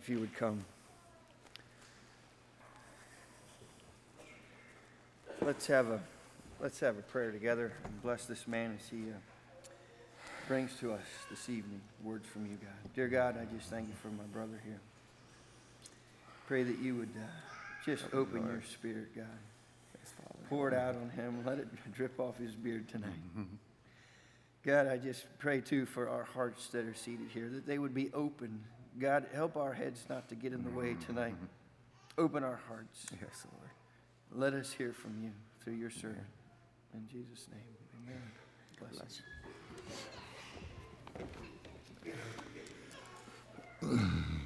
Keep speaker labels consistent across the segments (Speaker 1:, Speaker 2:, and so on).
Speaker 1: if you would come. Let's have a prayer together and bless this man as he brings to us this evening words from you, God. Dear God, I just thank you for my brother here. Pray that you would just open your spirit, God. Pour it out on him. Let it drip off his beard tonight. God, I just pray, too, for our hearts that are seated here, that they would be open. God, help our heads not to get in the way tonight. Open our hearts.
Speaker 2: Yes, Lord.
Speaker 1: Let us hear from you through your servant. In Jesus' name, amen. Bless you.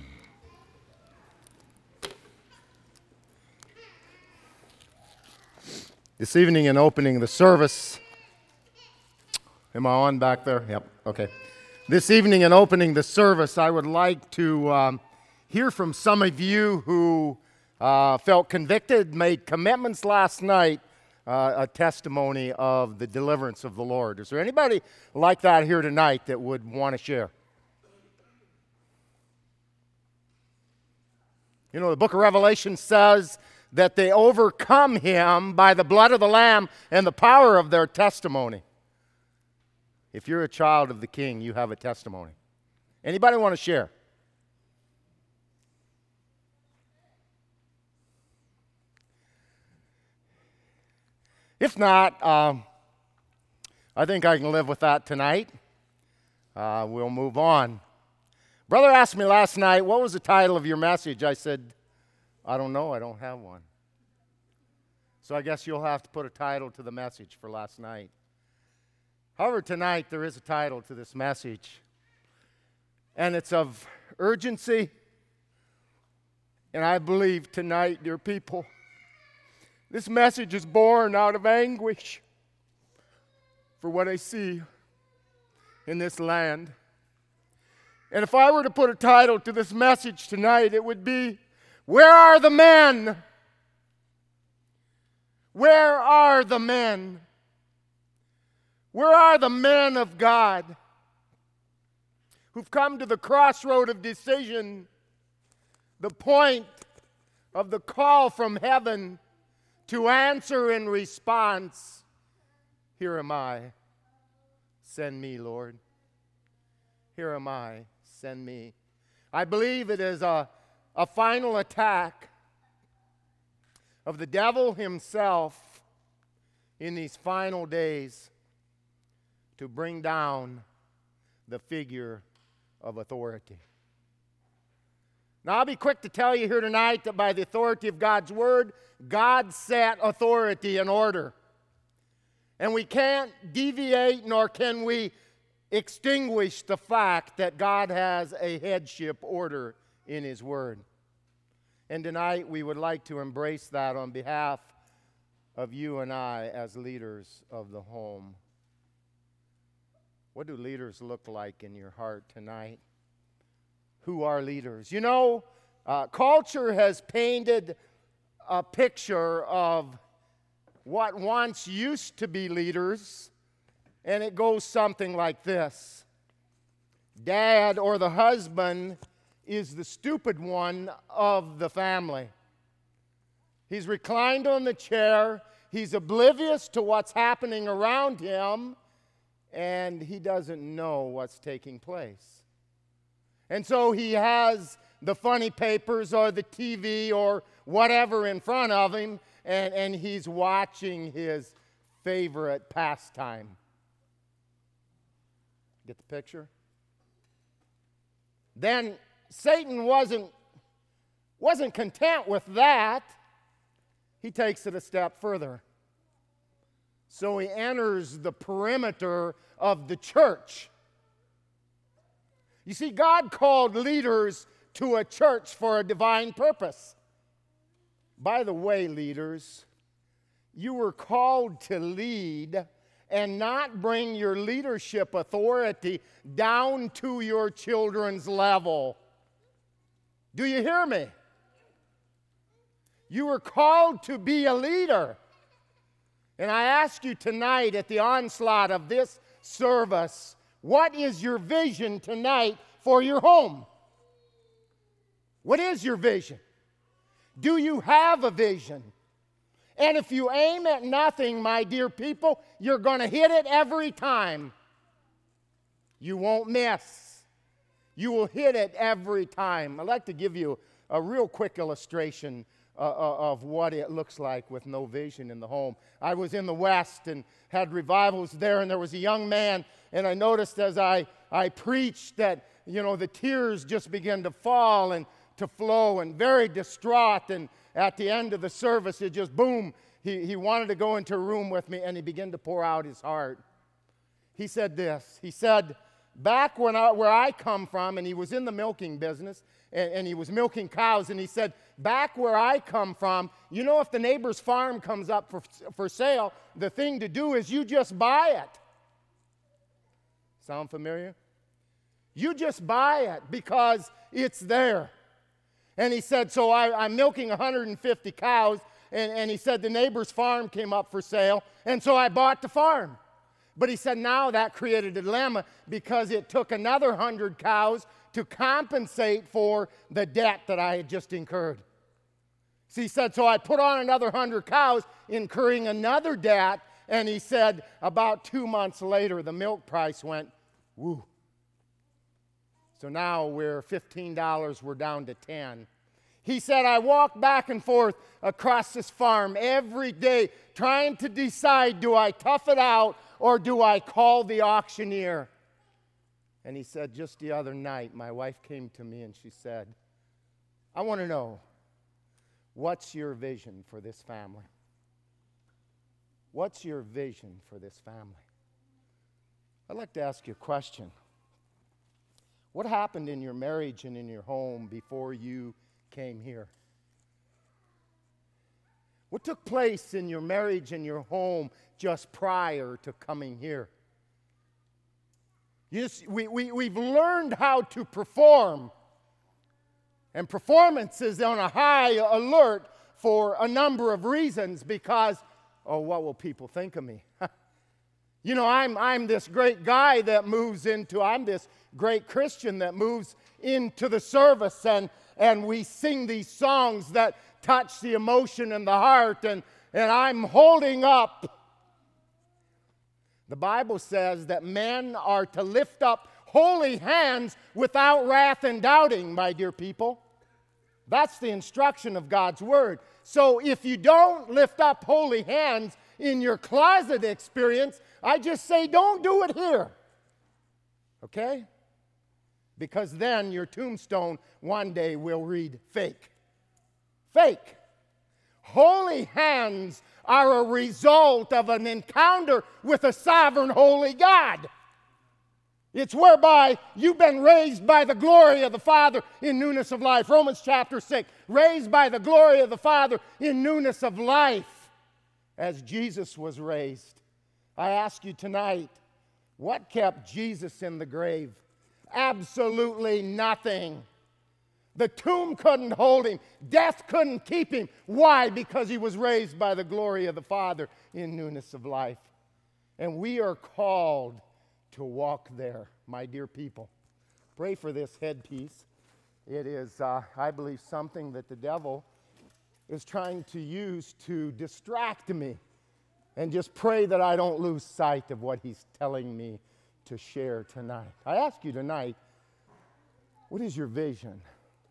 Speaker 2: This evening in opening the service, am I on back there? Yep, okay. This evening in opening the service, I would like to hear from some of you who felt convicted, made commitments last night, a testimony of the deliverance of the Lord. Is there anybody like that here tonight that would want to share? You know, the book of Revelation says that they overcome him by the blood of the Lamb and the power of their testimony. If you're a child of the King, you have a testimony. Anybody want to share? If not, I think I can live with that tonight. We'll move on. Brother asked me last night, what was the title of your message? I said, I don't know, I don't have one. So I guess you'll have to put a title to the message for last night. However, tonight there is a title to this message, and it's of urgency. And I believe tonight, dear people, this message is born out of anguish for what I see in this land. And if I were to put a title to this message tonight, it would be, Where are the men? Where are the men? Where are the men of God who've come to the crossroad of decision, the point of the call from heaven to answer in response, Here am I, send me, Lord. Here am I, send me. I believe it is a final attack of the devil himself in these final days to bring down the figure of authority. Now, I'll be quick to tell you here tonight that by the authority of God's Word, God set authority in order. And we can't deviate nor can we extinguish the fact that God has a headship order in His Word. And tonight we would like to embrace that on behalf of you and I as leaders of the home. What do leaders look like in your heart tonight? Who are leaders? You know, culture has painted a picture of what once used to be leaders, and it goes something like this. Dad or the husband is the stupid one of the family. He's reclined on the chair, he's oblivious to what's happening around him, and he doesn't know what's taking place. And so he has the funny papers or the TV or whatever in front of him, and he's watching his favorite pastime. Get the picture? Then Satan wasn't content with that. He takes it a step further. So he enters the perimeter of the church. You see, God called leaders to a church for a divine purpose. By the way, leaders, you were called to lead and not bring your leadership authority down to your children's level. Do you hear me? You were called to be a leader. And I ask you tonight at the onslaught of this service, what is your vision tonight for your home? What is your vision? Do you have a vision? And if you aim at nothing, my dear people, you're going to hit it every time. You won't miss. You will hit it every time. I'd like to give you a real quick illustration of what it looks like with no vision in the home. I was in the West and had revivals there, and there was a young man, and I noticed as I preached that, the tears just began to fall and to flow, and very distraught, and at the end of the service, it just boom, he wanted to go into a room with me, and he began to pour out his heart. He said this, he said, back where I come from, and he was in the milking business, and he was milking cows, and he said, back where I come from, if the neighbor's farm comes up for sale, the thing to do is you just buy it. Sound familiar? You just buy it because it's there. And he said, so I'm milking 150 cows, and he said the neighbor's farm came up for sale, and so I bought the farm. But he said now that created a dilemma because it took another 100 cows to compensate for the debt that I had just incurred. So he said, so I put on another 100 cows, incurring another debt, and he said about 2 months later, the milk price went, woo. So now we're $15, we're down to 10. He said, I walk back and forth across this farm every day trying to decide, do I tough it out or do I call the auctioneer? And he said, just the other night, my wife came to me and she said, I want to know, what's your vision for this family? What's your vision for this family? I'd like to ask you a question. What happened in your marriage and in your home before you came here? What took place in your marriage and your home just prior to coming here? We've learned how to perform, and performance is on a high alert for a number of reasons because, what will people think of me? I'm this great guy that moves into, I'm this great Christian that moves into the service, and we sing these songs that touch the emotion and the heart, and I'm holding up. The Bible says that men are to lift up holy hands without wrath and doubting, my dear people. That's the instruction of God's Word. So if you don't lift up holy hands in your closet experience, I just say don't do it here. Okay? Because then your tombstone one day will read fake. Fake. Holy hands are a result of an encounter with a sovereign holy God. It's whereby you've been raised by the glory of the Father in newness of life. Romans chapter 6. Raised by the glory of the Father in newness of life as Jesus was raised. I ask you tonight, what kept Jesus in the grave? Absolutely nothing. The tomb couldn't hold him. Death couldn't keep him. Why? Because he was raised by the glory of the Father in newness of life. And we are called to walk there, my dear people. Pray for this headpiece. It is, I believe, something that the devil is trying to use to distract me. And just pray that I don't lose sight of what he's telling me to share tonight. I ask you tonight, what is your vision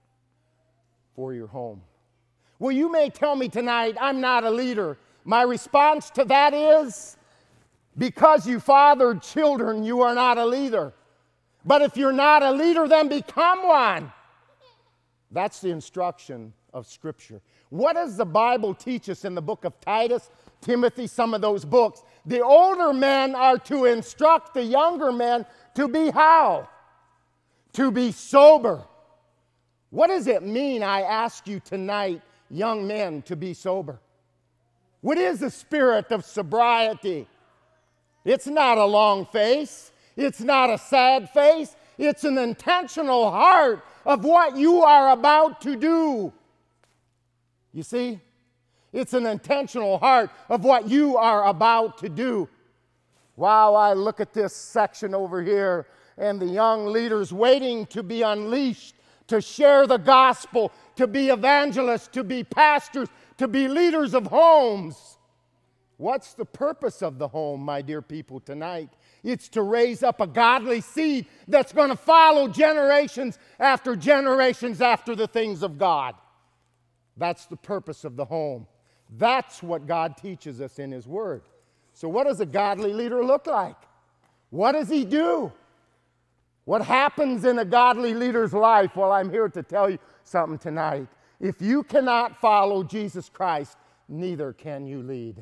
Speaker 2: for your home? Well, you may tell me tonight, I'm not a leader. My response to that is, because you fathered children, you are not a leader. But if you're not a leader, then become one. That's the instruction of Scripture. What does the Bible teach us in the book of Titus, Timothy, some of those books? The older men are to instruct the younger men to be how? To be sober. What does it mean, I ask you tonight, young men, to be sober? What is the spirit of sobriety? It's not a long face. It's not a sad face. It's an intentional heart of what you are about to do. You see? It's an intentional heart of what you are about to do. Wow, I look at this section over here and the young leaders waiting to be unleashed to share the gospel, to be evangelists, to be pastors, to be leaders of homes. What's the purpose of the home, my dear people, tonight? It's to raise up a godly seed that's going to follow generations after the things of God. That's the purpose of the home. That's what God teaches us in His Word. So what does a godly leader look like? What does he do? What happens in a godly leader's life? Well, I'm here to tell you something tonight. If you cannot follow Jesus Christ, neither can you lead.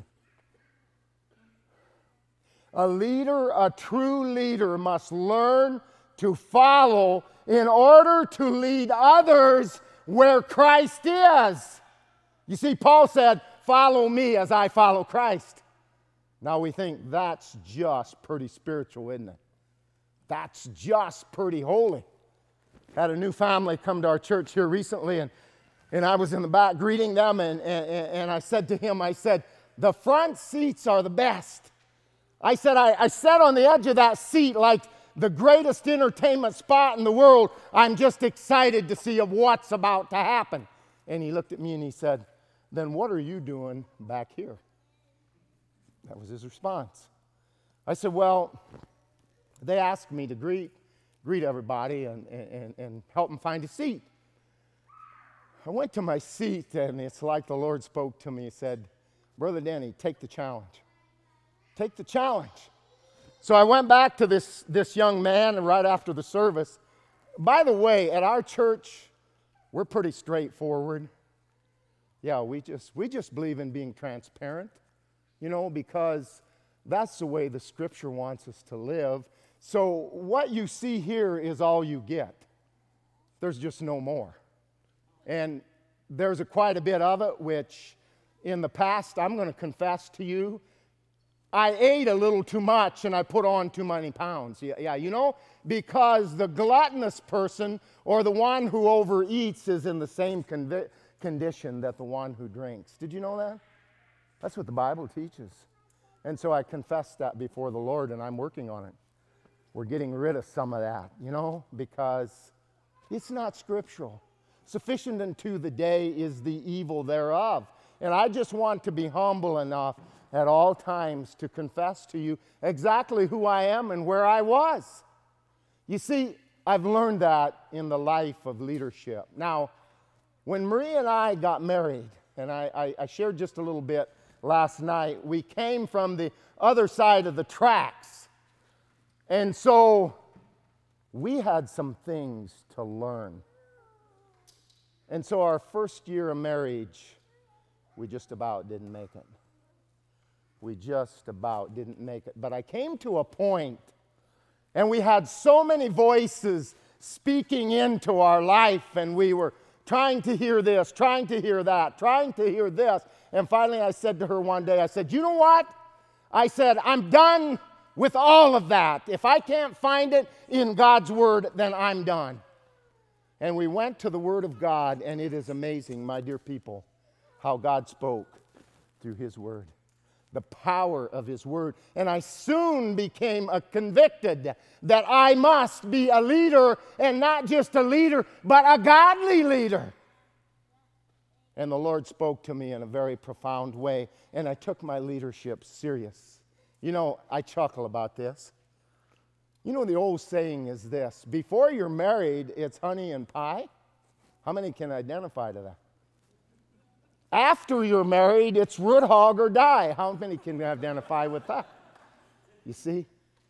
Speaker 2: A leader, a true leader, must learn to follow in order to lead others where Christ is. You see, Paul said, "Follow me as I follow Christ." Now we think that's just pretty spiritual, isn't it? That's just pretty holy. Had a new family come to our church here recently, and I was in the back greeting them, and I said to him, I said, "The front seats are the best." I said, I sat on the edge of that seat like the greatest entertainment spot in the world. I'm just excited to see of what's about to happen. And he looked at me and he said, "Then what are you doing back here?" That was his response. I said, "Well, they asked me to greet everybody and help them find a seat." I went to my seat, and it's like the Lord spoke to me. He said, "Brother Denny, take the challenge. Take the challenge." So I went back to this young man right after the service. By the way, at our church, we're pretty straightforward. Yeah, we just believe in being transparent, because that's the way the Scripture wants us to live. So what you see here is all you get. There's just no more. And there's quite a bit of it, which in the past, I'm going to confess to you, I ate a little too much and I put on too many pounds. Yeah, because the gluttonous person or the one who overeats is in the same condition that the one who drinks. Did you know that? That's what the Bible teaches. And so I confessed that before the Lord, and I'm working on it. We're getting rid of some of that, because it's not scriptural. Sufficient unto the day is the evil thereof. And I just want to be humble enough at all times to confess to you exactly who I am and where I was. You see, I've learned that in the life of leadership. Now, when Marie and I got married, and I shared just a little bit last night, we came from the other side of the tracks. And so we had some things to learn. And so our first year of marriage, we just about didn't make it. We just about didn't make it. But I came to a point, and we had so many voices speaking into our life, and we were trying to hear this, trying to hear that, trying to hear this. And finally I said to her one day, I said, "You know what?" I said, "I'm done with all of that. If I can't find it in God's Word, then I'm done." And we went to the Word of God, and it is amazing, my dear people, how God spoke through His Word. The power of His Word. And I soon became convicted that I must be a leader, and not just a leader, but a godly leader. And the Lord spoke to me in a very profound way, and I took my leadership serious. I chuckle about this. The old saying is this: before you're married, it's honey and pie. How many can identify to that? After you're married, it's root hog or die. How many can identify with that? You see?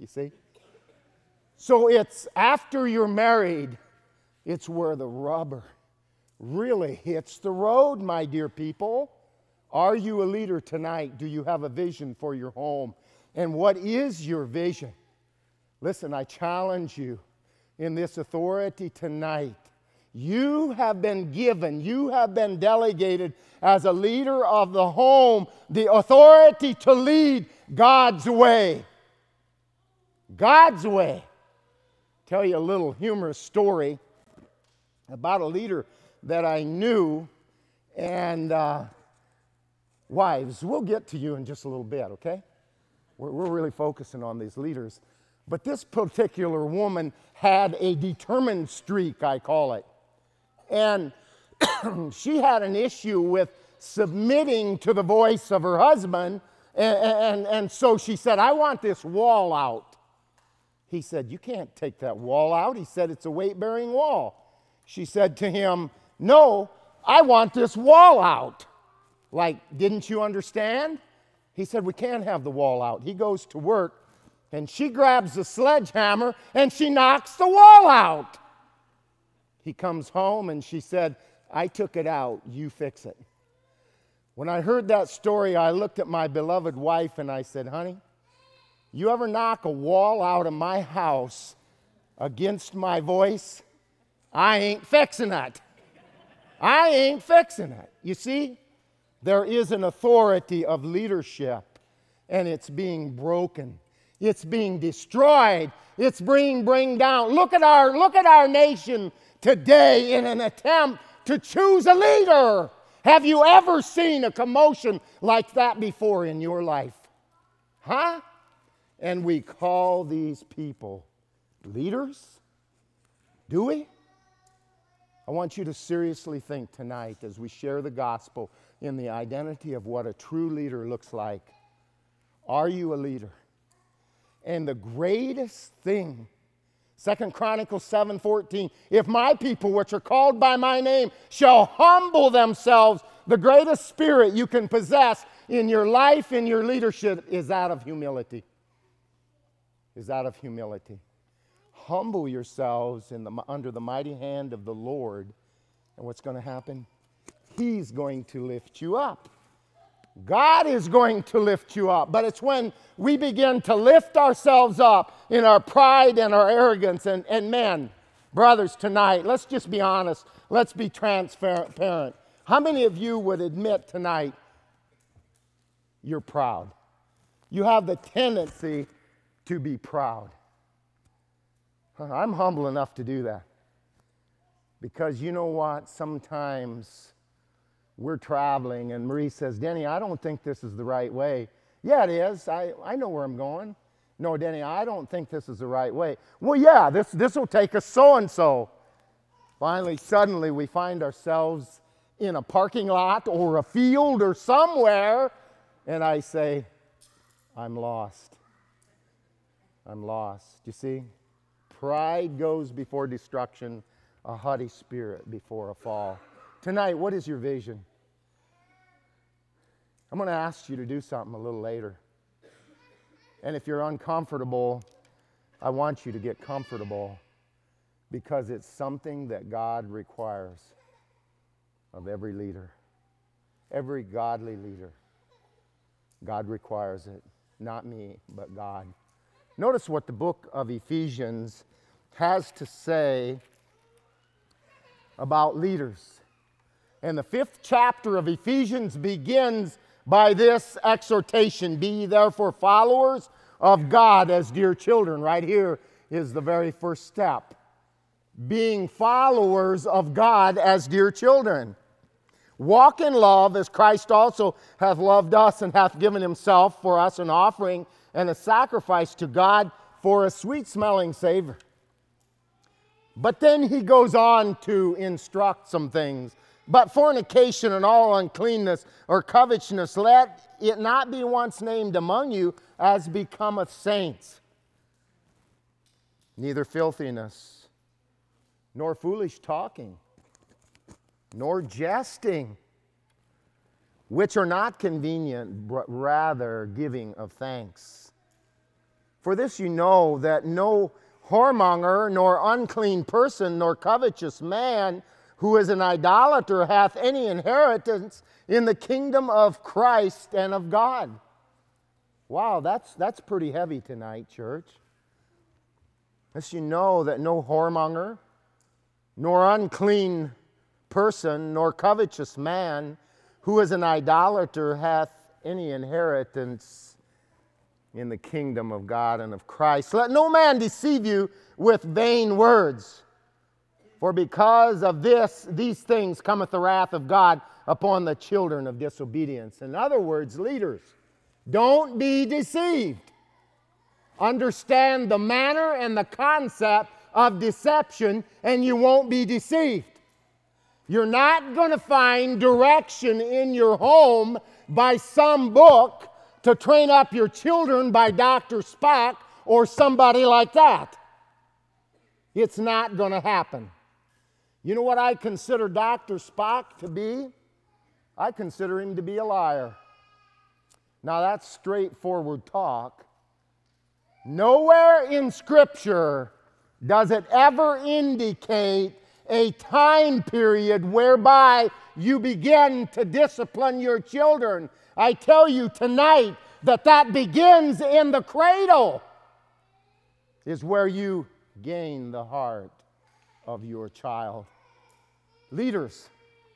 Speaker 2: So it's after you're married, it's where the rubber really hits the road, my dear people. Are you a leader tonight? Do you have a vision for your home? And what is your vision? Listen, I challenge you in this authority tonight. You have been given, you have been delegated as a leader of the home, the authority to lead God's way. God's way. Tell you a little humorous story about a leader that I knew, and wives, we'll get to you in just a little bit, okay? We're really focusing on these leaders. But this particular woman had a determined streak, I call it. And she had an issue with submitting to the voice of her husband. And so she said, I want this wall out. He said, you can't take that wall out. He said, it's a weight-bearing wall. She said to him, no, I want this wall out. Like, didn't you understand? He said, we can't have the wall out. He goes to work, and she grabs the sledgehammer, and she knocks the wall out. He comes home, and she said, I took it out. You fix it. When I heard that story, I looked at my beloved wife, and I said, honey, you ever knock a wall out of my house against my voice? I ain't fixing it. I ain't fixing it. You see, there is an authority of leadership, and it's being broken. It's being destroyed. It's being bring down. Look at our nation today in an attempt to choose a leader. Have you ever seen a commotion like that before in your life? Huh? And we call these people leaders? Do we? I want you to seriously think tonight as we share the gospel in the identity of what a true leader looks like. Are you a leader? And the greatest thing, 2 Chronicles 7:14, if my people which are called by my name shall humble themselves, the greatest spirit you can possess in your life, in your leadership, is that of humility. Is that of humility. Humble yourselves under the mighty hand of the Lord, and what's going to happen? He's going to lift you up. God is going to lift you up, but it's when we begin to lift ourselves up in our pride and our arrogance. And man, brothers, tonight, let's just be honest. Let's be transparent. How many of you would admit tonight you're proud? You have the tendency to be proud. I'm humble enough to do that. Because you know what? Sometimes we're traveling and Marie says, Denny, I don't think this is the right way. Yeah, it is. I know where I'm going. No, Denny, I don't think this is the right way. Well, yeah, this will take us so-and-so. Finally, suddenly we find ourselves in a parking lot or a field or somewhere, and I say, I'm lost. I'm lost. You see? Pride goes before destruction, a haughty spirit before a fall. Tonight, what is your vision? I'm going to ask you to do something a little later. And if you're uncomfortable, I want you to get comfortable, because it's something that God requires of every leader, every godly leader. God requires it, not me, but God. Notice what the book of Ephesians has to say about leaders. And the 5th chapter of Ephesians begins by this exhortation, be ye therefore followers of God as dear children. Right here is the very first step. Being followers of God as dear children. Walk in love as Christ also hath loved us and hath given himself for us an offering and a sacrifice to God for a sweet-smelling savor. But then he goes on to instruct some things. But fornication and all uncleanness or covetousness, let it not be once named among you as becometh saints. Neither filthiness, nor foolish talking, nor jesting, which are not convenient, but rather giving of thanks. For this you know, that no whoremonger, nor unclean person, nor covetous man, who is an idolater, hath any inheritance in the kingdom of Christ and of God. Wow, that's pretty heavy tonight, church. As you know that no whoremonger, nor unclean person, nor covetous man, who is an idolater, hath any inheritance in the kingdom of God and of Christ. Let no man deceive you with vain words. For because of these things cometh the wrath of God upon the children of disobedience. In other words, leaders, don't be deceived. Understand the manner and the concept of deception, and you won't be deceived. You're not going to find direction in your home by some book to train up your children by Dr. Spock or somebody like that. It's not going to happen. You know what I consider Dr. Spock to be? I consider him to be a liar. Now that's straightforward talk. Nowhere in Scripture does it ever indicate a time period whereby you begin to discipline your children. I tell you tonight that begins in the cradle, is where you gain the heart of your child. Leaders,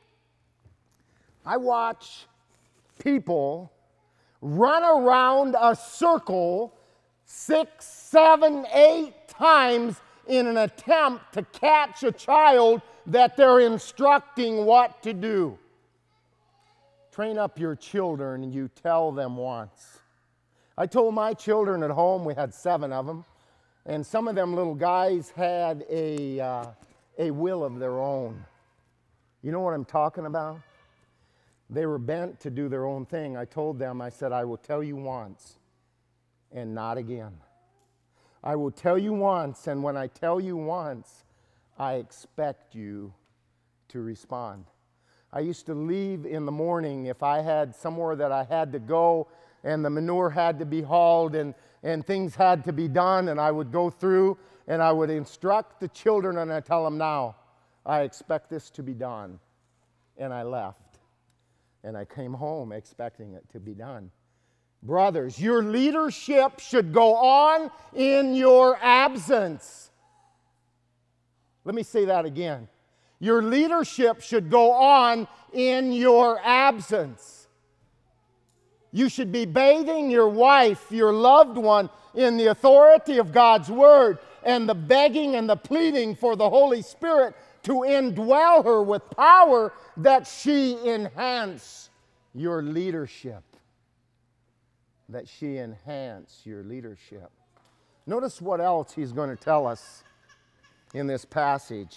Speaker 2: I watch people run around a circle 6, 7, 8 times in an attempt to catch a child that they're instructing what to do. Train up your children, and you tell them once. I told my children at home, we had 7 of them, and some of them little guys had a will of their own. You know what I'm talking about? They were bent to do their own thing. I told them, I said, I will tell you once and not again. I will tell you once, and when I tell you once, I expect you to respond. I used to leave in the morning if I had somewhere that I had to go and the manure had to be hauled and things had to be done, and I would go through and I would instruct the children and I tell them, now, I expect this to be done. And I left. And I came home expecting it to be done. Brothers, your leadership should go on in your absence. Let me say that again. Your leadership should go on in your absence. You should be bathing your wife, your loved one, in the authority of God's Word and the begging and the pleading for the Holy Spirit to indwell her with power that she enhance your leadership. That she enhance your leadership. Notice what else he's going to tell us in this passage.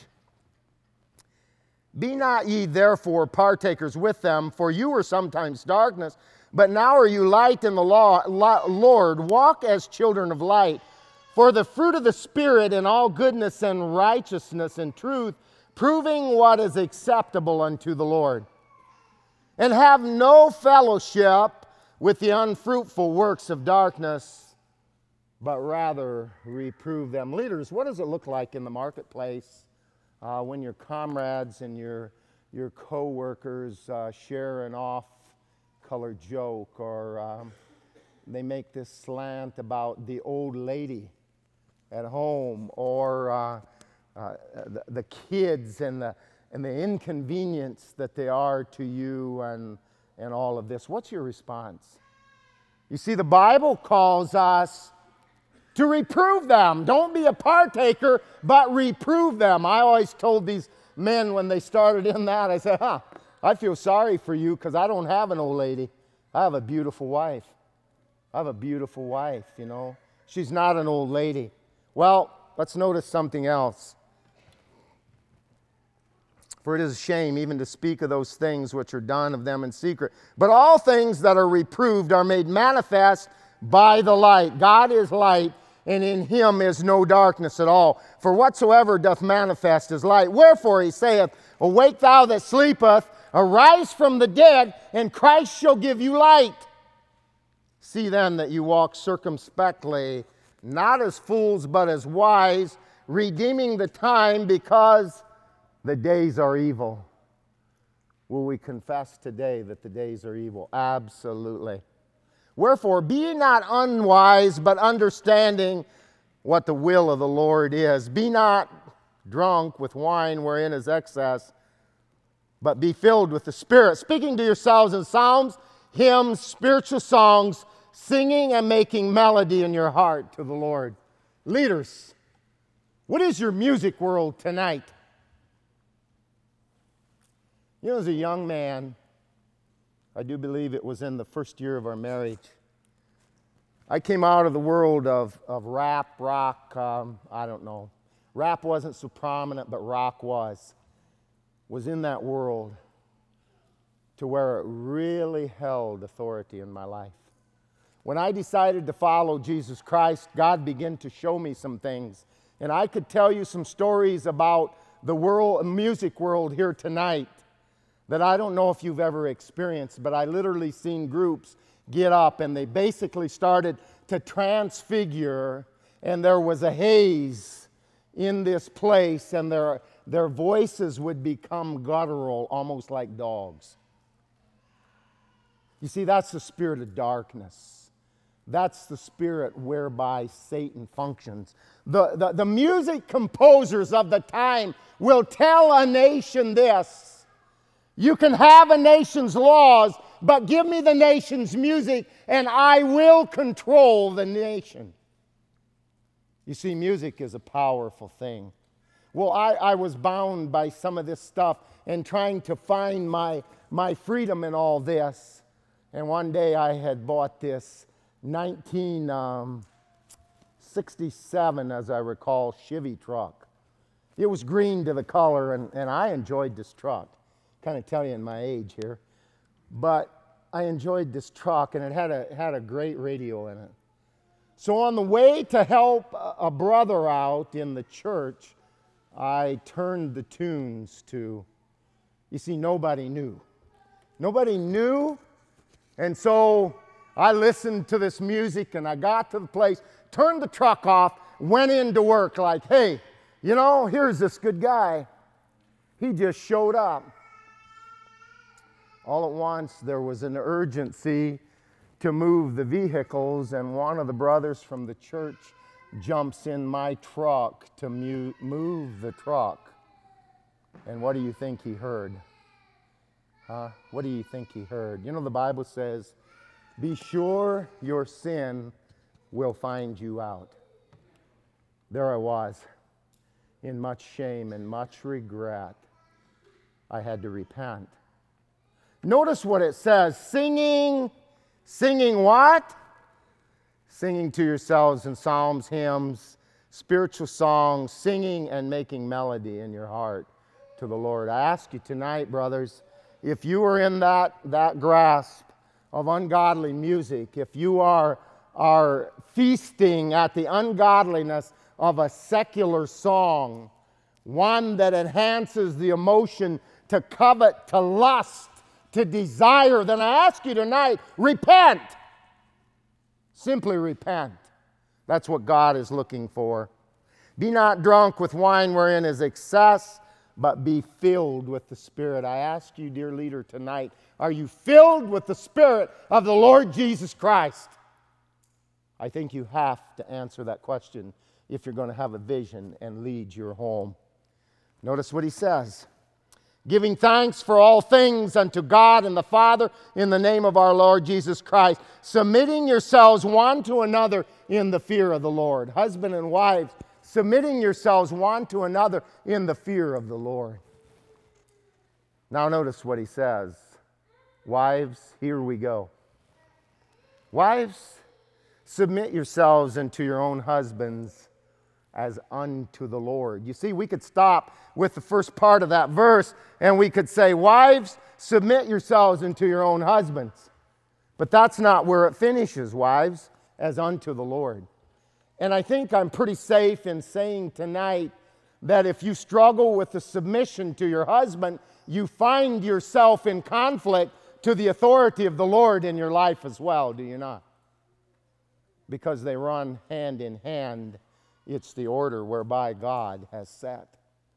Speaker 2: Be not ye therefore partakers with them, for you were sometimes darkness, but now are you light in the Lord. Walk as children of light. For the fruit of the Spirit in all goodness and righteousness and truth, proving what is acceptable unto the Lord. And have no fellowship with the unfruitful works of darkness, but rather reprove them. Leaders, what does it look like in the marketplace when your comrades and your co-workers share an off-color joke, or they make this slant about the old lady at home, or the kids and the inconvenience that they are to you, and all of this? What's your response? You see, the Bible calls us to reprove them. Don't be a partaker, but reprove them. I always told these men when they started in that, I said, I feel sorry for you because I don't have an old lady. I have a beautiful wife. I have a beautiful wife, you know. She's not an old lady. Well, let's notice something else. For it is a shame even to speak of those things which are done of them in secret. But all things that are reproved are made manifest by the light. God is light, and in him is no darkness at all. For whatsoever doth manifest is light. Wherefore he saith, Awake thou that sleepeth, arise from the dead, and Christ shall give you light. See then that you walk circumspectly, not as fools, but as wise, redeeming the time, because the days are evil. Will we confess today that the days are evil? Absolutely. Wherefore, be ye not unwise, but understanding what the will of the Lord is. Be not drunk with wine wherein is excess, but be filled with the Spirit, speaking to yourselves in psalms, hymns, spiritual songs, singing and making melody in your heart to the Lord. Leaders, what is your music world tonight? You know, as a young man, I do believe it was in the first year of our marriage, I came out of the world of rap, rock, I don't know. Rap wasn't so prominent, but rock was. was in that world to where it really held authority in my life. When I decided to follow Jesus Christ, God began to show me some things. And I could tell you some stories about the music world here tonight that I don't know if you've ever experienced, but I literally seen groups get up and they basically started to transfigure, and there was a haze in this place, and their voices would become guttural, almost like dogs. You see, that's the spirit of darkness. That's the spirit whereby Satan functions. The music composers of the time will tell a nation this: you can have a nation's laws, but give me the nation's music and I will control the nation. You see, music is a powerful thing. Well, I was bound by some of this stuff and trying to find my freedom in all this. And one day I had bought this 1967, as I recall, Chevy truck. It was green to the color, and I enjoyed this truck. Kind of tell you in my age here. But I enjoyed this truck, and it had a great radio in it. So on the way to help a brother out in the church, I turned the tunes to, you see, nobody knew. Nobody knew, and so I listened to this music, and I got to the place, turned the truck off, went into work like, hey, you know, here's this good guy. He just showed up. All at once, there was an urgency to move the vehicles, and one of the brothers from the church jumps in my truck to move the truck. And what do you think he heard? What do you think he heard? You know, the Bible says, be sure your sin will find you out. There I was, in much shame and much regret. I had to repent. Notice what it says, singing what? Singing to yourselves in psalms, hymns, spiritual songs, singing and making melody in your heart to the Lord. I ask you tonight, brothers, if you are in that grasp of ungodly music, if you are feasting at the ungodliness of a secular song, one that enhances the emotion to covet, to lust, to desire, then I ask you tonight, repent. Simply repent. That's what God is looking for. Be not drunk with wine wherein is excess, but be filled with the Spirit. I ask you, dear leader, tonight, are you filled with the Spirit of the Lord Jesus Christ? I think you have to answer that question if you're going to have a vision and lead your home. Notice what he says. Giving thanks for all things unto God and the Father in the name of our Lord Jesus Christ, submitting yourselves one to another in the fear of the Lord. Husband and wives, submitting yourselves one to another in the fear of the Lord. Now notice what he says. Wives, here we go. Wives, submit yourselves unto your own husbands as unto the Lord. You see, we could stop with the first part of that verse and we could say, wives, submit yourselves unto your own husbands. But that's not where it finishes, wives, as unto the Lord. And I think I'm pretty safe in saying tonight that if you struggle with the submission to your husband, you find yourself in conflict to the authority of the Lord in your life as well, do you not? Because they run hand in hand. It's the order whereby God has set.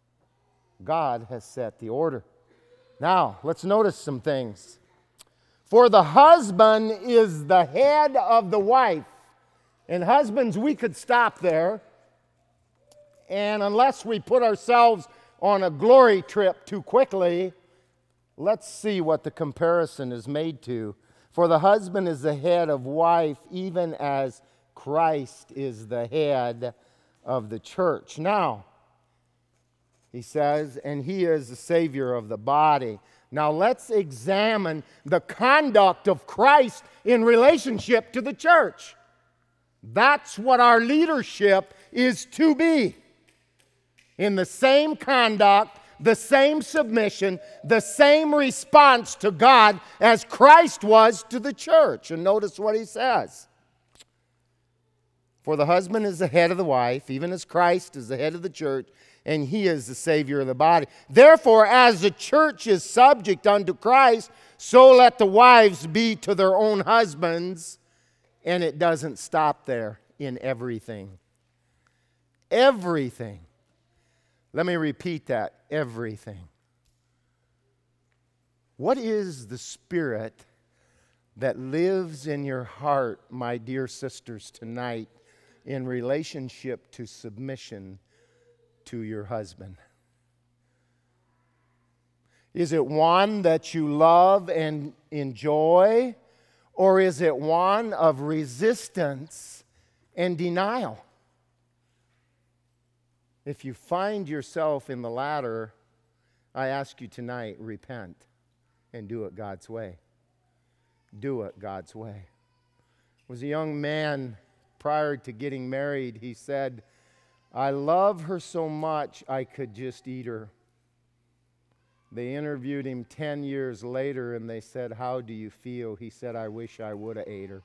Speaker 2: God has set the order. Now, let's notice some things. For the husband is the head of the wife. And husbands, we could stop there. And unless we put ourselves on a glory trip too quickly, let's see what the comparison is made to. For the husband is the head of wife, even as Christ is the head of the church. Now, he says, and he is the Savior of the body. Now let's examine the conduct of Christ in relationship to the church. That's what our leadership is to be. In the same conduct the same submission, the same response to God as Christ was to the church. And notice what he says. For the husband is the head of the wife, even as Christ is the head of the church, and he is the Savior of the body. Therefore, as the church is subject unto Christ, so let the wives be to their own husbands. And it doesn't stop there. In everything. Everything. Let me repeat that. Everything. What is the spirit that lives in your heart, my dear sisters, tonight in relationship to submission to your husband? Is it one that you love and enjoy, or is it one of resistance and denial? If you find yourself in the latter, I ask you tonight, repent and do it God's way. Do it God's way. There was a young man prior to getting married. He said, I love her so much I could just eat her. They interviewed him 10 years later and they said, how do you feel? He said, I wish I would have ate her.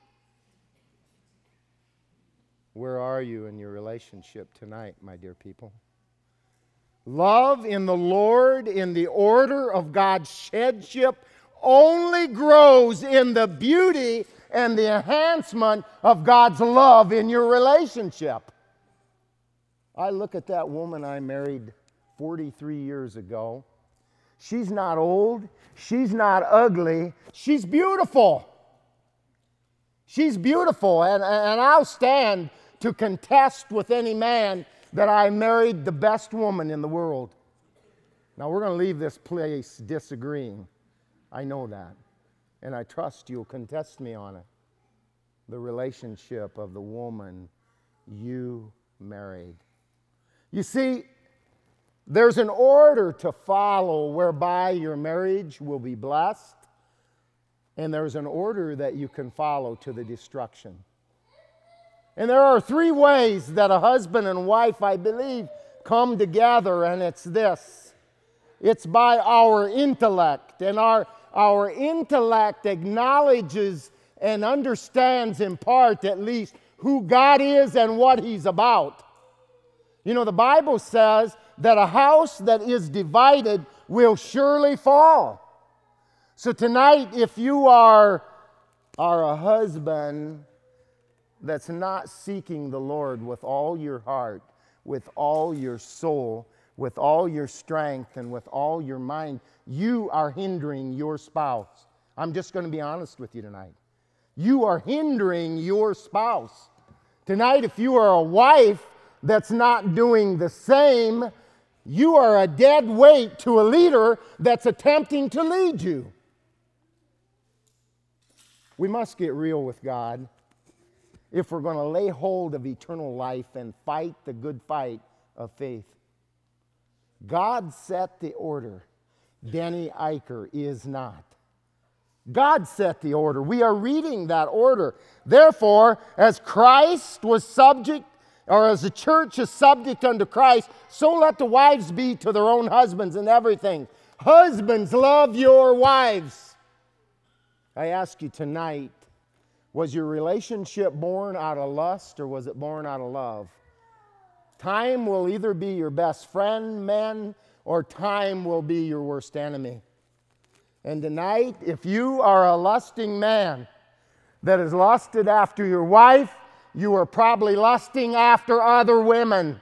Speaker 2: Where are you in your relationship tonight, my dear people? Love in the Lord, in the order of God's headship, only grows in the beauty and the enhancement of God's love in your relationship. I look at that woman I married 43 years ago. She's not old. She's not ugly. She's beautiful. She's beautiful. And I'll stand to contest with any man that I married the best woman in the world. Now, we're going to leave this place disagreeing. I know that. And I trust you'll contest me on it. The relationship of the woman you married. You see, there's an order to follow whereby your marriage will be blessed, and there's an order that you can follow to the destruction. And there are three ways that a husband and wife, I believe, come together, and it's this. It's by our intellect, and our intellect acknowledges and understands in part at least who God is and what He's about. You know, the Bible says that a house that is divided will surely fall. So tonight, if you are a husband that's not seeking the Lord with all your heart, with all your soul, with all your strength, and with all your mind, you are hindering your spouse. I'm just going to be honest with you tonight. You are hindering your spouse. Tonight, if you are a wife that's not doing the same, you are a dead weight to a leader that's attempting to lead you. We must get real with God if we're going to lay hold of eternal life and fight the good fight of faith. God set the order. Denny Eicher is not. God set the order. We are reading that order. Therefore, as Christ was subject, or as the church is subject unto Christ, so let the wives be to their own husbands in everything. Husbands, love your wives. I ask you tonight, was your relationship born out of lust or was it born out of love? Time will either be your best friend, men, or time will be your worst enemy. And tonight, if you are a lusting man that has lusted after your wife, you are probably lusting after other women.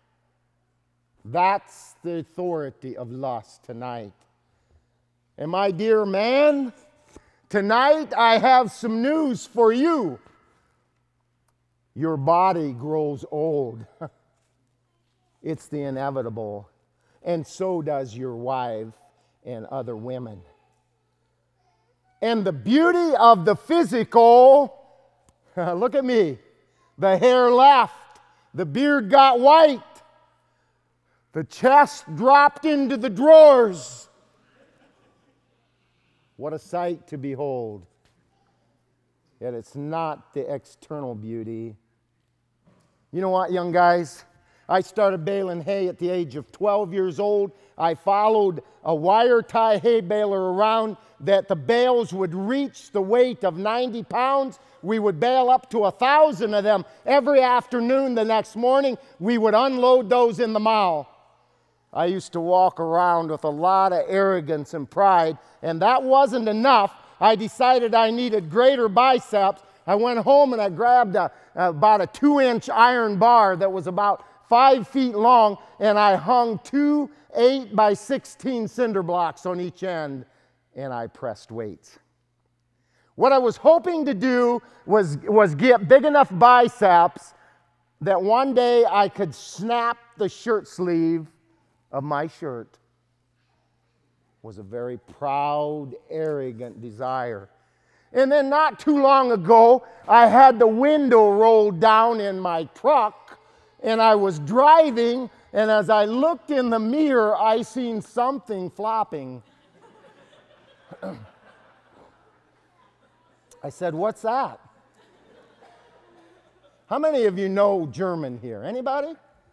Speaker 2: That's the authority of lust tonight. And my dear man, tonight I have some news for you. Your body grows old. It's the inevitable. And so does your wife and other women. And the beauty of the physical, look at me. The hair left. The beard got white. The chest dropped into the drawers. What a sight to behold. Yet it's not the external beauty. You know what, young guys? I started baling hay at the age of 12 years old. I followed a wire tie hay baler around that the bales would reach the weight of 90 pounds. We would bale up to 1,000 of them every afternoon. The next morning, we would unload those in the mow. I used to walk around with a lot of arrogance and pride, and that wasn't enough. I decided I needed greater biceps. I went home and I grabbed about a 2-inch iron bar that was about 5 feet long, and I hung 2 8-by-16 cinder blocks on each end, and I pressed weights. What I was hoping to do was get big enough biceps that one day I could snap the shirt sleeve of my shirt. It was a very proud, arrogant desire. And then not too long ago, I had the window rolled down in my truck, and I was driving, and as I looked in the mirror, I seen something flopping. I said, "What's that?" How many of you know German here? Anybody?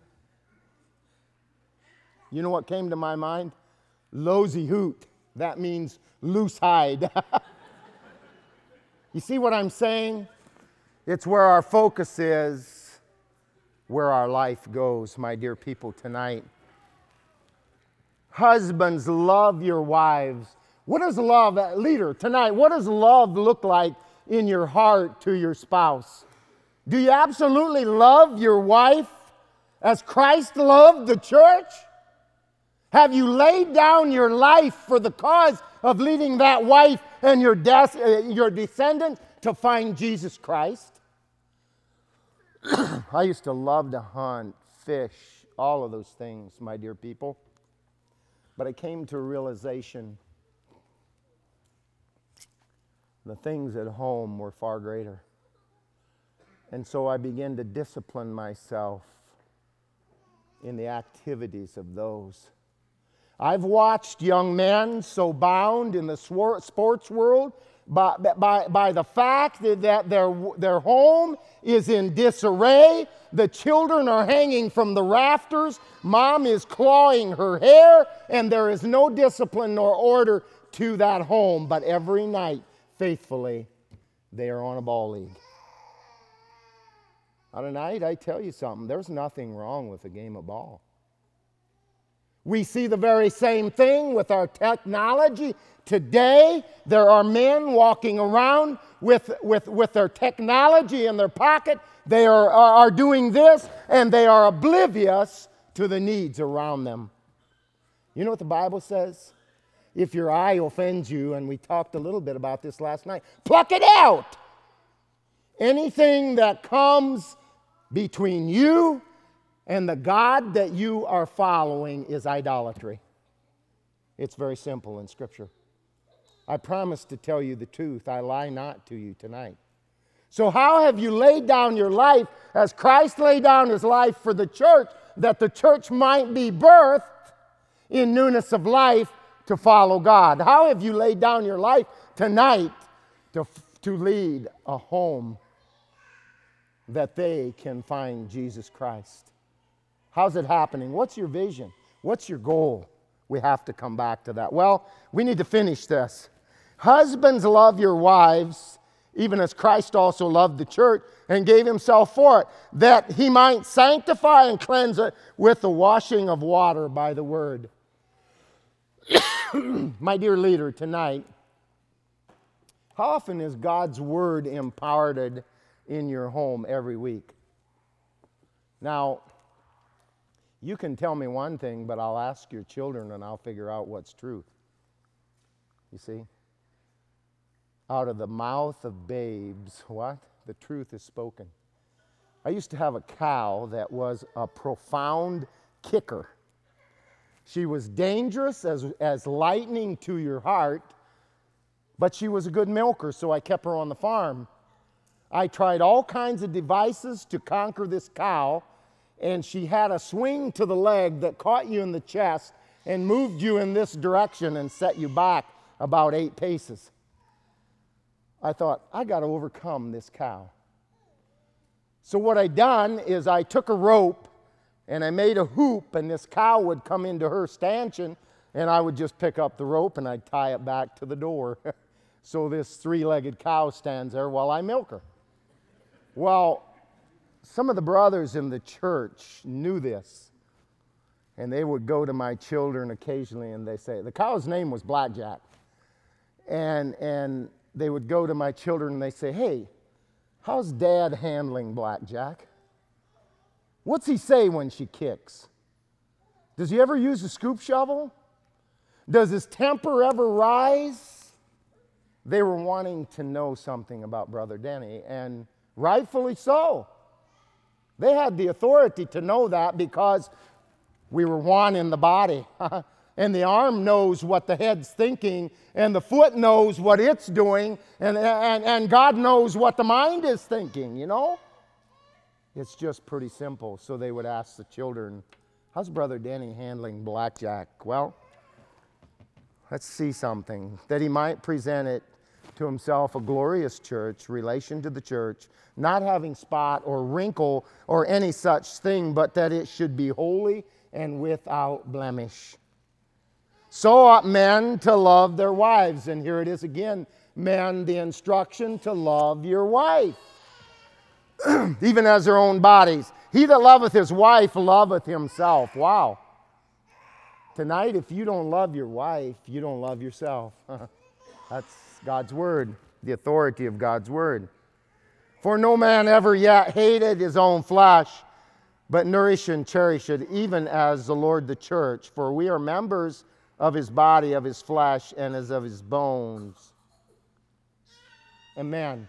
Speaker 2: You know what came to my mind? Lose Hut. That means loose hide. You see what I'm saying? It's where our focus is, where our life goes, my dear people, tonight. Husbands, love your wives. What does love, leader, tonight, what does love look like in your heart to your spouse? Do you absolutely love your wife as Christ loved the church? Have you laid down your life for the cause of leading that wife and your descendants to find Jesus Christ? I used to love to hunt, fish, all of those things, my dear people. But I came to a realization the things at home were far greater. And so I began to discipline myself in the activities of those. I've watched young men so bound in the sports world by the fact that their home is in disarray. The children are hanging from the rafters. Mom is clawing her hair, and there is no discipline nor order to that home. But every night, faithfully, they are on a ball league. On a night, I tell you something, there's nothing wrong with a game of ball. We see the very same thing with our technology. Today, there are men walking around with their technology in their pocket. They are doing this, and they are oblivious to the needs around them. You know what the Bible says? If your eye offends you, and we talked a little bit about this last night, pluck it out. Anything that comes between you and the God that you are following is idolatry. It's very simple in Scripture. I promise to tell you the truth. I lie not to you tonight. So how have you laid down your life as Christ laid down his life for the church, that the church might be birthed in newness of life to follow God? How have you laid down your life tonight to lead a home that they can find Jesus Christ? How's it happening? What's your vision? What's your goal? We have to come back to that. Well, we need to finish this. Husbands, love your wives, even as Christ also loved the church and gave himself for it, that he might sanctify and cleanse it with the washing of water by the word. My dear leader, tonight, how often is God's word imparted in your home every week? Now, you can tell me one thing, but I'll ask your children and I'll figure out what's truth. You see? Out of the mouth of babes, what? The truth is spoken. I used to have a cow that was a profound kicker. She was dangerous as lightning to your heart, but she was a good milker, so I kept her on the farm. I tried all kinds of devices to conquer this cow, and she had a swing to the leg that caught you in the chest and moved you in this direction and set you back about 8 paces. I thought, I got to overcome this cow. So what I done is I took a rope And I made a hoop, and this cow would come into her stanchion, and I would just pick up the rope and I'd tie it back to the door. So this three-legged cow stands there while I milk her. Well, some of the brothers in the church knew this, and they would go to my children occasionally, and they say, the cow's name was Blackjack. And they would go to my children and they say, hey, how's Dad handling Blackjack? What's he say when she kicks? Does he ever use a scoop shovel? Does his temper ever rise? They were wanting to know something about Brother Denny, and rightfully so. They had the authority to know that because we were one in the body. And the arm knows what the head's thinking, and the foot knows what it's doing, and God knows what the mind is thinking, you know? It's just pretty simple. So they would ask the children, how's Brother Denny handling Blackjack? Well, let's see something. That he might present it to himself a glorious church, relation to the church, not having spot or wrinkle or any such thing, but that it should be holy and without blemish. So ought men to love their wives. And here it is again, men, the instruction to love your wife, even as their own bodies. He that loveth his wife loveth himself. Wow. Tonight, if you don't love your wife, you don't love yourself. That's God's word, the authority of God's word. For no man ever yet hated his own flesh, but nourish and cherish it, even as the Lord the church. For we are members of his body, of his flesh, and as of his bones. And men,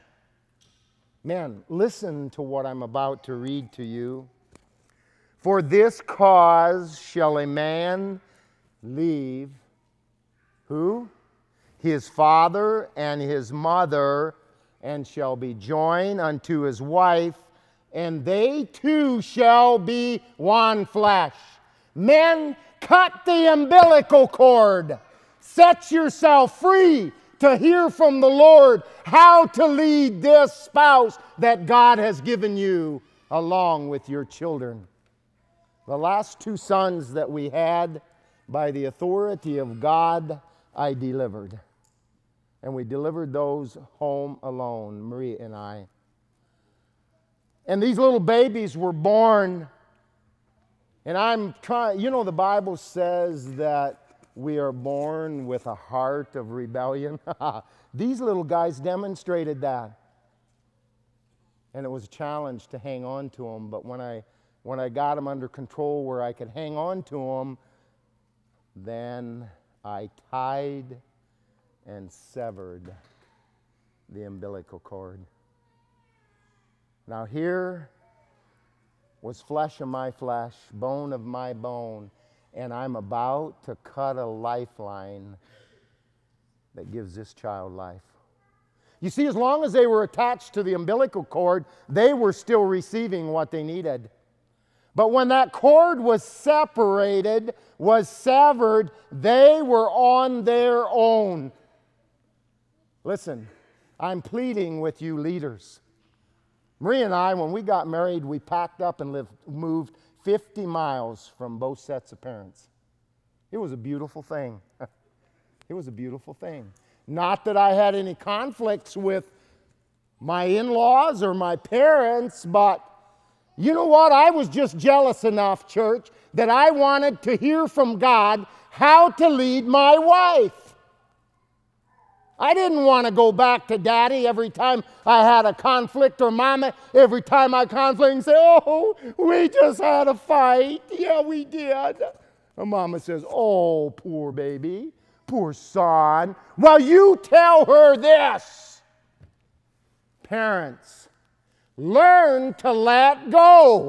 Speaker 2: listen to what I'm about to read to you. For this cause shall a man leave, who? His father and his mother, and shall be joined unto his wife, and they two shall be one flesh. Men, cut the umbilical cord. Set yourself free to hear from the Lord how to lead this spouse that God has given you along with your children. The last two sons that we had, by the authority of God, I delivered. And we delivered those home alone, Maria and I. And these little babies were born. And I'm trying, you know, the Bible says that we are born with a heart of rebellion. These little guys demonstrated that. And it was a challenge to hang on to them. But when I got them under control where I could hang on to them, then I tied and severed the umbilical cord. Now here was flesh of my flesh, bone of my bone, and I'm about to cut a lifeline that gives this child life. You see, as long as they were attached to the umbilical cord, they were still receiving what they needed. But when that cord was separated, was severed, they were on their own. Listen, I'm pleading with you leaders. Maria and I, when we got married, we packed up and moved 50 miles from both sets of parents. It was a beautiful thing. It was a beautiful thing. Not that I had any conflicts with my in-laws or my parents, but you know what? I was just jealous enough, church, that I wanted to hear from God how to lead my wife. I didn't want to go back to Daddy every time I had a conflict, or Mama every time I conflict, and say, oh, we just had a fight. Yeah, we did. And Mama says, oh, poor baby, poor son. Well, you tell her this. Parents, learn to let go.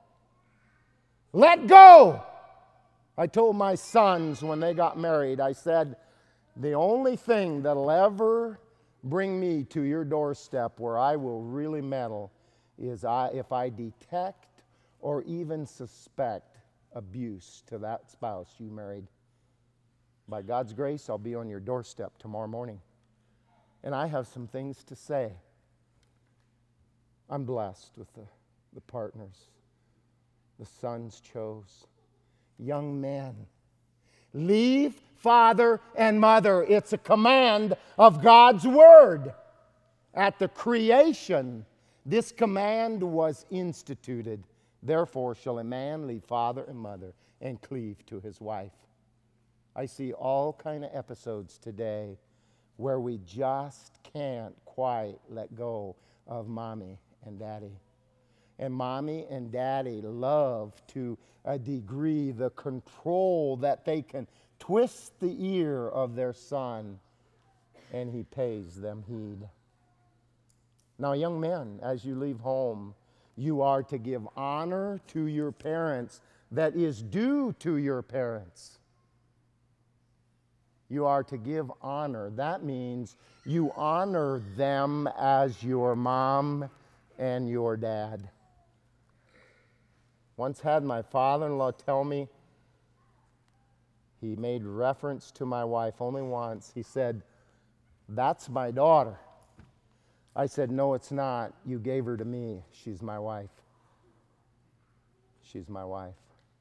Speaker 2: Let go. I told my sons when they got married, I said, the only thing that'll ever bring me to your doorstep where I will really meddle is if I detect or even suspect abuse to that spouse you married. By God's grace, I'll be on your doorstep tomorrow morning. And I have some things to say. I'm blessed with the partners the sons chose. Young men, leave father and mother. It's a command of God's word. At the creation, this command was instituted. Therefore shall a man leave father and mother and cleave to his wife. I see all kind of episodes today where we just can't quite let go of mommy and daddy. And mommy and daddy love to a degree the control that they can twist the ear of their son, and he pays them heed. Now, young men, as you leave home, you are to give honor to your parents that is due to your parents. You are to give honor. That means you honor them as your mom and your dad. Once had my father-in-law tell me, he made reference to my wife only once. He said, "That's my daughter." I said, "No, it's not. You gave her to me. She's my wife. She's my wife."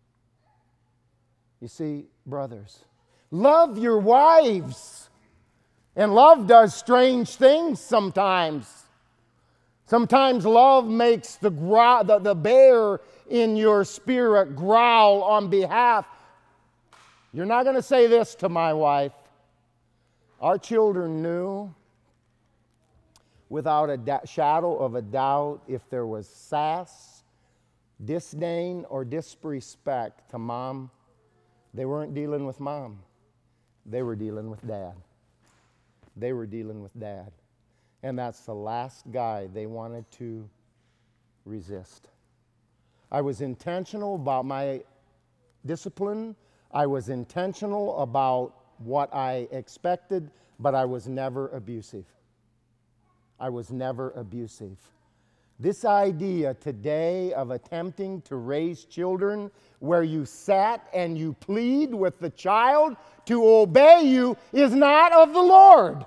Speaker 2: You see, brothers, love your wives. And love does strange things sometimes. Sometimes love makes the bear in your spirit growl on behalf. You're not going to say this to my wife. Our children knew without a shadow of a doubt if there was sass, disdain, or disrespect to mom, they weren't dealing with mom. They were dealing with dad. They were dealing with dad. And that's the last guy they wanted to resist. I was intentional about my discipline. I was intentional about what I expected, but I was never abusive. I was never abusive. This idea today of attempting to raise children where you sat and you plead with the child to obey you is not of the Lord.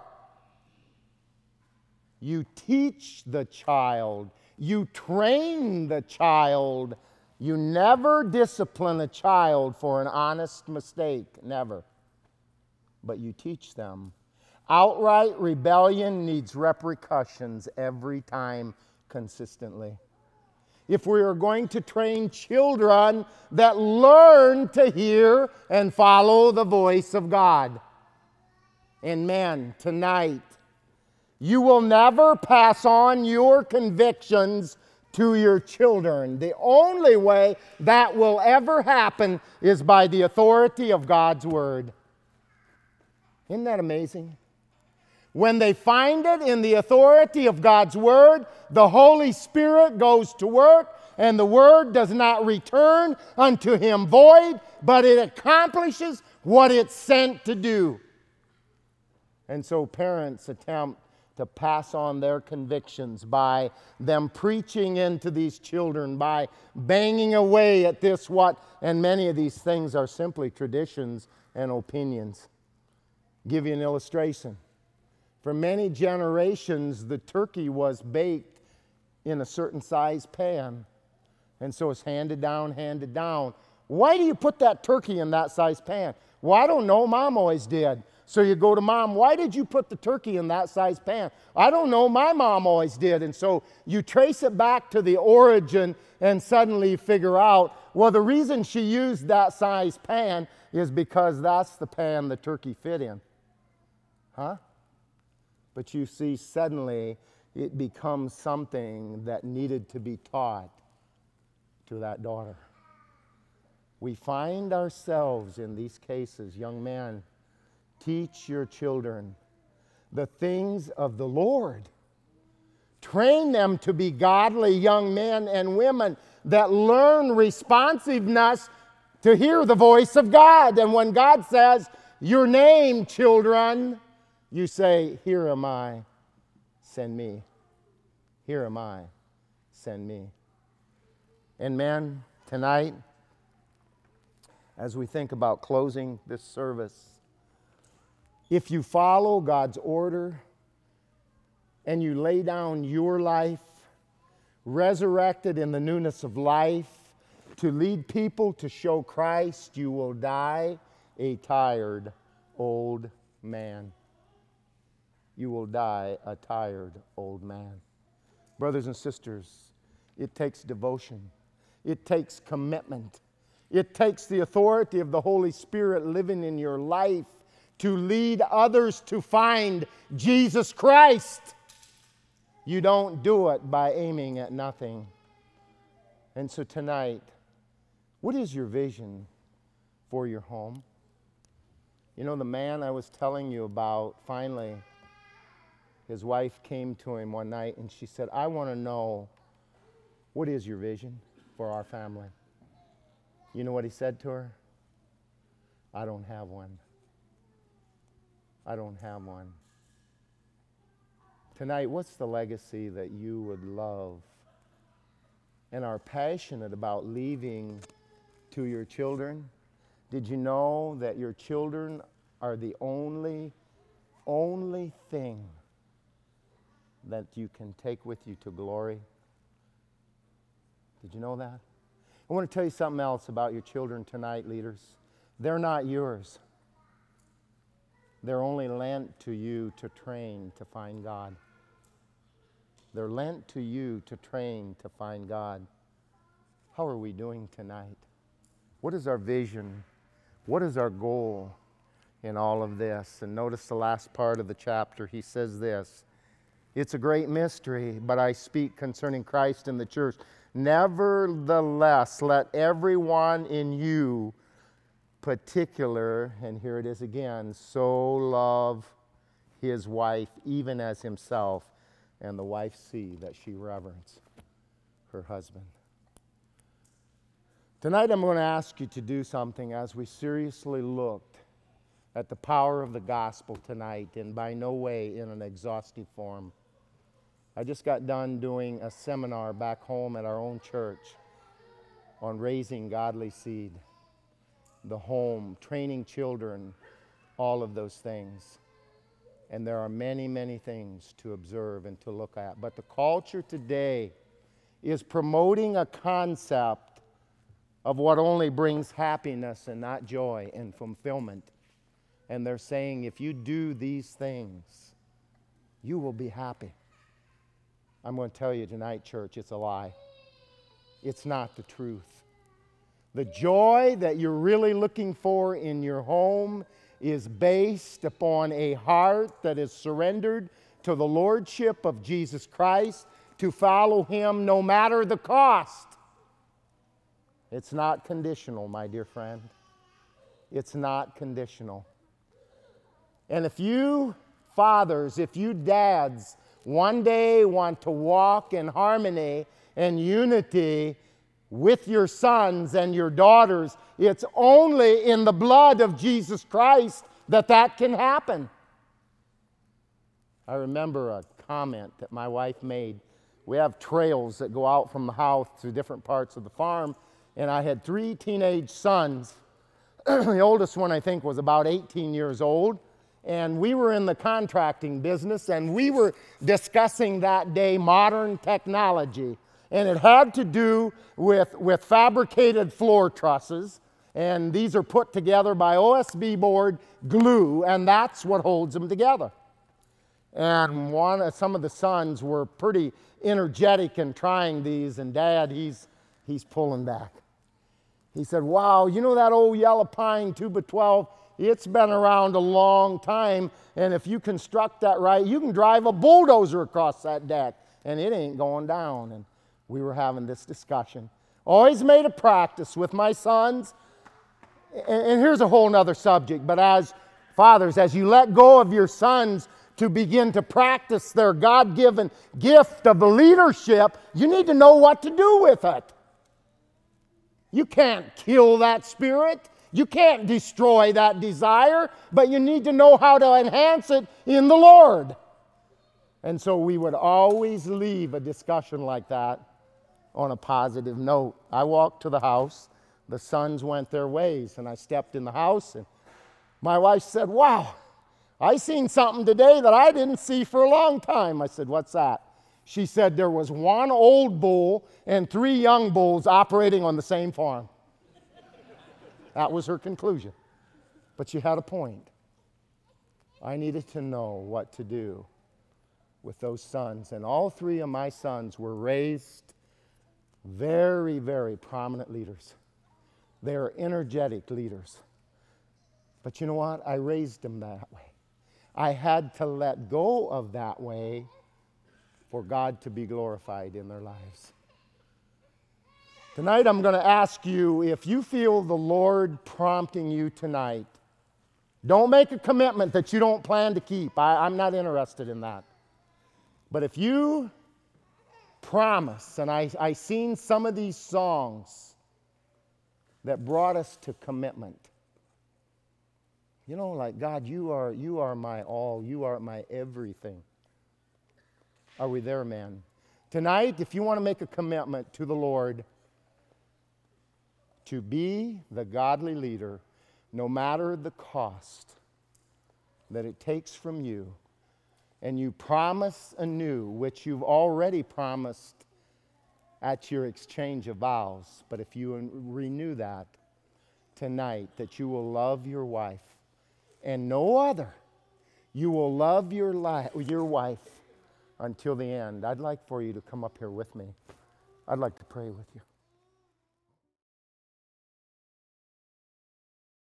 Speaker 2: You teach the child. You train the child. You never discipline a child for an honest mistake. Never. But you teach them. Outright rebellion needs repercussions every time, consistently. If we are going to train children that learn to hear and follow the voice of God. And men, tonight, you will never pass on your convictions to your children. The only way that will ever happen is by the authority of God's Word. Isn't that amazing? When they find it in the authority of God's Word, the Holy Spirit goes to work, and the Word does not return unto Him void, but it accomplishes what it's sent to do. And so parents attempt to pass on their convictions by them preaching into these children, by banging away at this, and many of these things are simply traditions and opinions. Give you an illustration. For many generations, the turkey was baked in a certain size pan. And so it's handed down, handed down. Why do you put that turkey in that size pan? Well, I don't know. Mom always did. So you go to Mom, why did you put the turkey in that size pan? I don't know. My mom always did. And so you trace it back to the origin and suddenly figure out, well, the reason she used that size pan is because that's the pan the turkey fit in. Huh? But you see, suddenly it becomes something that needed to be taught to that daughter. We find ourselves in these cases, young men, teach your children the things of the Lord. Train them to be godly young men and women that learn responsiveness to hear the voice of God. And when God says, "Your name, children," you say, "Here am I, send me. Here am I, send me." And men, tonight, as we think about closing this service, if you follow God's order and you lay down your life, resurrected in the newness of life, to lead people to show Christ, you will die a tired old man. You will die a tired old man. Brothers and sisters, it takes devotion. It takes commitment. It takes the authority of the Holy Spirit living in your life to lead others to find Jesus Christ. You don't do it by aiming at nothing. And so tonight, what is your vision for your home? You know, the man I was telling you about, finally, his wife came to him one night and she said, I want to know, what is your vision for our family? You know what he said to her? I don't have one. I don't have one. Tonight, what's the legacy that you would love and are passionate about leaving to your children? Did you know that your children are the only thing that you can take with you to glory? Did you know that? I want to tell you something else about your children tonight, leaders. They're not yours. They're only lent to you to train to find God. They're lent to you to train to find God. How are we doing tonight? What is our vision? What is our goal in all of this? And notice the last part of the chapter. He says this, it's a great mystery, but I speak concerning Christ and the church. Nevertheless, let everyone in you particular, and here it is again, so love his wife even as himself, and the wife see that she reverence her husband. Tonight I'm going to ask you to do something as we seriously looked at the power of the gospel tonight, and by no way in an exhaustive form. I just got done doing a seminar back home at our own church on raising godly seed, the home, training children, all of those things. And there are many, many things to observe and to look at. But the culture today is promoting a concept of what only brings happiness and not joy and fulfillment. And they're saying, if you do these things, you will be happy. I'm going to tell you tonight, church, it's a lie. It's not the truth. The joy that you're really looking for in your home is based upon a heart that is surrendered to the lordship of Jesus Christ, to follow him no matter the cost. It's not conditional, my dear friend. It's not conditional. And if you fathers, if you dads, one day want to walk in harmony and unity with your sons and your daughters, it's only in the blood of Jesus Christ that can happen. I remember a comment that my wife made. We have trails that go out from the house to different parts of the farm, and I had 3 teenage sons. The oldest one, I think, was about 18 years old. And we were in the contracting business, and we were discussing that day modern technology. And it had to do with fabricated floor trusses. And these are put together by OSB board glue, and that's what holds them together. And some of the sons were pretty energetic in trying these, and Dad, he's pulling back. He said, wow, you know that old yellow pine 2x12? It's been around a long time, and if you construct that right, you can drive a bulldozer across that deck, and it ain't going down. And we were having this discussion. Always made a practice with my sons, and here's a whole nother subject, but as fathers, as you let go of your sons to begin to practice their God-given gift of the leadership, you need to know what to do with it. You can't kill that spirit. You can't destroy that desire, but you need to know how to enhance it in the Lord. And so we would always leave a discussion like that on a positive note. I walked to the house. The sons went their ways, and I stepped in the house, and my wife said, wow, I seen something today that I didn't see for a long time. I said, what's that? She said there was one old bull and 3 young bulls operating on the same farm. That was her conclusion. But she had a point. I needed to know what to do with those sons. And all 3 of my sons were raised very, very prominent leaders. They're energetic leaders. But you know what? I raised them that way. I had to let go of that way for God to be glorified in their lives. Tonight I'm going to ask you, if you feel the Lord prompting you tonight, don't make a commitment that you don't plan to keep. I'm not interested in that. But if you promise, and I seen some of these songs that brought us to commitment. You know, like, God, you are my all. You are my everything. Are we there, man? Tonight, if you want to make a commitment to the Lord to be the godly leader, no matter the cost that it takes from you, and you promise anew, which you've already promised at your exchange of vows, but if you renew that tonight, that you will love your wife and no other, you will love your wife until the end. I'd like for you to come up here with me. I'd like to pray with you.